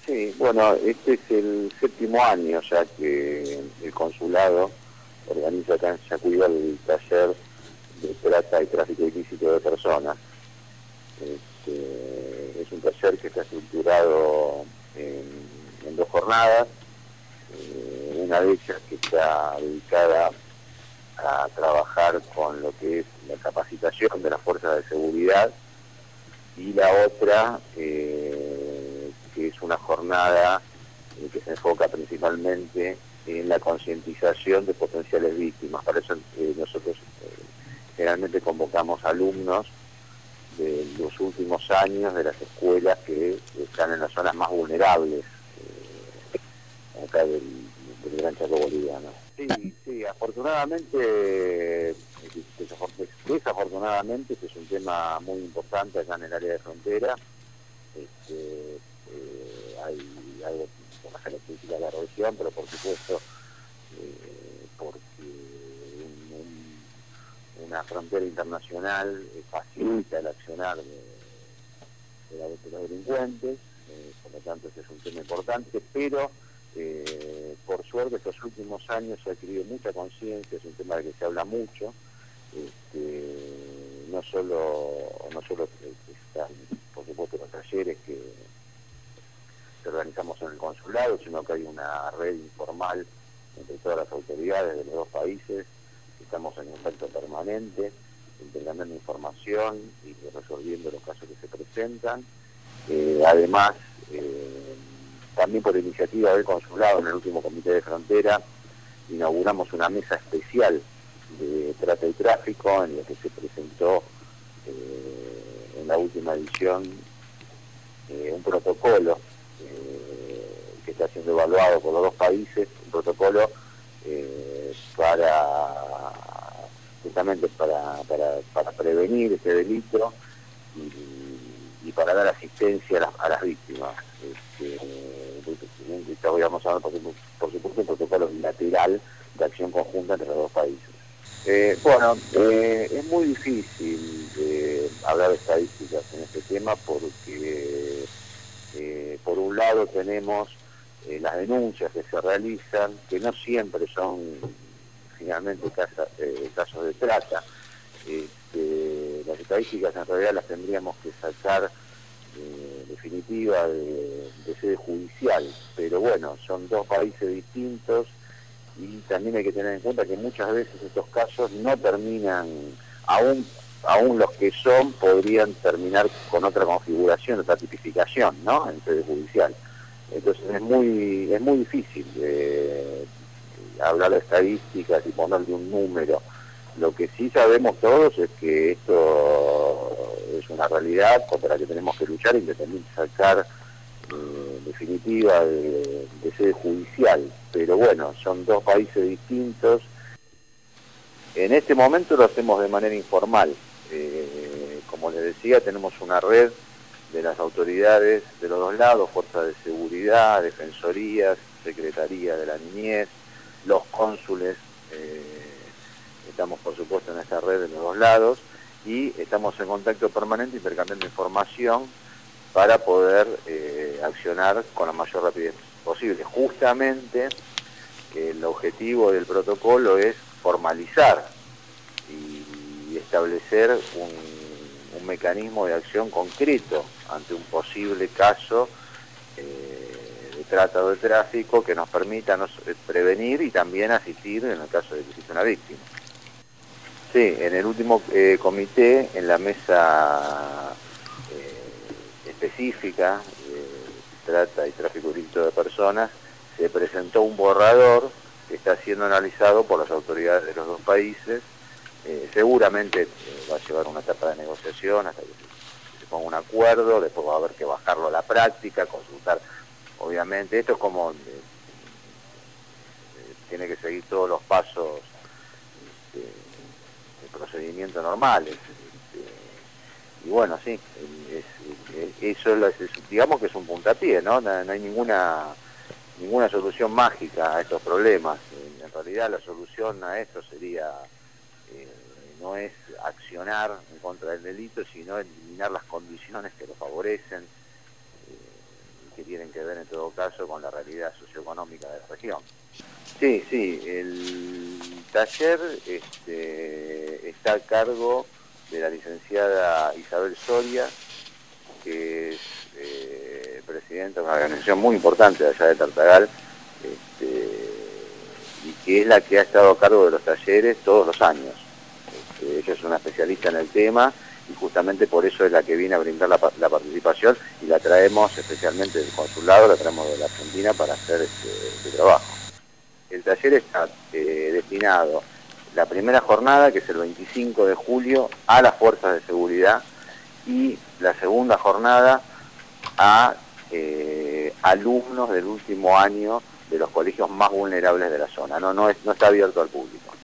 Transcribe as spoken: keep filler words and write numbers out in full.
Sí, bueno, este es el séptimo año ya que el consulado organiza acá en Yacuiba el taller de trata y tráfico ilícito de personas. Este, es un taller que está estructurado en, en dos jornadas, eh, una de ellas que está dedicada a trabajar con lo que es la capacitación de las fuerzas de seguridad, y la otra eh, que es una jornada eh, que se enfoca principalmente en la concientización de potenciales víctimas. Para eso eh, nosotros eh, generalmente convocamos alumnos de los últimos años de las escuelas que están en las zonas más vulnerables eh, acá del, del Gran Chaco boliviano. Sí, sí, afortunadamente, desafortunadamente, este es un tema muy importante acá en el área de frontera. Este, eh, hay algo por la característica de la región, pero por supuesto eh, porque un, un, una frontera internacional eh, facilita el accionar de, de, la, de los delincuentes, eh, por lo tanto este es un tema importante, pero eh, por suerte estos últimos años se ha adquirido mucha conciencia, es un tema del que se habla mucho, este, no solo, no solo están, por supuesto, los talleres que que organizamos en el consulado, sino que hay una red informal entre todas las autoridades de los dos países, estamos en contacto permanente, intercambiando información y resolviendo los casos que se presentan. Eh, además, eh, también por iniciativa del consulado, en el último comité de frontera, inauguramos una mesa especial de trata y tráfico, en la que se presentó eh, en la última edición eh, un protocolo eh, que está siendo evaluado por los dos países, un protocolo eh, para justamente para, para, para prevenir este delito y, y para dar asistencia a las, a las víctimas. Este, Estamos hablando, por, por supuesto, un protocolo bilateral de acción conjunta entre los dos países. Eh, bueno, eh, es muy difícil eh, hablar de estadísticas en este tema porque, eh, por un lado, tenemos eh, las denuncias que se realizan, que no siempre son finalmente casa, eh, casos de trata. Este, las estadísticas en realidad las tendríamos que sacar eh, definitiva de, de sede judicial, pero bueno, son dos países distintos y también hay que tener en cuenta que muchas veces estos casos no terminan, aún, aún los que son, podrían terminar con otra configuración, otra tipificación, ¿no?, en sede judicial. Entonces es muy, es muy difícil eh, hablar de estadísticas y ponerle un número. Lo que sí sabemos todos es que esto es una realidad contra la que tenemos que luchar, independientemente de sacar eh, definitiva de, de sede judicial. Pero bueno, son dos países distintos. En este momento lo hacemos de manera informal. Eh, como les decía, tenemos una red de las autoridades de los dos lados, fuerzas de seguridad, defensorías, secretaría de la niñez, los cónsules. Eh, estamos por supuesto en esta red de los dos lados y estamos en contacto permanente intercambiando información para poder eh, accionar con la mayor rapidez posible. Justamente el objetivo del protocolo es formalizar y establecer un, un mecanismo de acción concreto ante un posible caso eh, de trata o de tráfico que nos permita nos, prevenir y también asistir en el caso de que exista una víctima. Sí, en el último eh, comité, en la mesa eh, específica de trata y tráfico ilícito de personas, se presentó un borrador que está siendo analizado por las autoridades de los dos países. Eh, seguramente eh, va a llevar una etapa de negociación hasta que se, se ponga un acuerdo, después va a haber que bajarlo a la práctica, consultar, obviamente. Esto es como, eh, eh, tiene que seguir todos los pasos eh, de procedimiento normales. Este, y bueno, sí, es, es, eso es, es, digamos que es un puntapié, ¿no? No, no hay ninguna... ninguna solución mágica a estos problemas. En realidad la solución a esto sería, eh, no es accionar en contra del delito, sino eliminar las condiciones que lo favorecen, eh, que tienen que ver en todo caso con la realidad socioeconómica de la región. Sí, sí, el taller este, está a cargo de la licenciada Isabel Soria, que es eh, presidenta de una organización muy importante de allá de Tartagal, este, y que es la que ha estado a cargo de los talleres todos los años. Este, ella es una especialista en el tema y justamente por eso es la que viene a brindar la, la participación, y la traemos especialmente del consulado, la traemos de la Argentina para hacer este, este trabajo. El taller está eh, destinado, la primera jornada, que es el veinticinco de julio, a las fuerzas de seguridad, y la segunda jornada a eh, alumnos del último año de los colegios más vulnerables de la zona. No, no, es, no está abierto al público.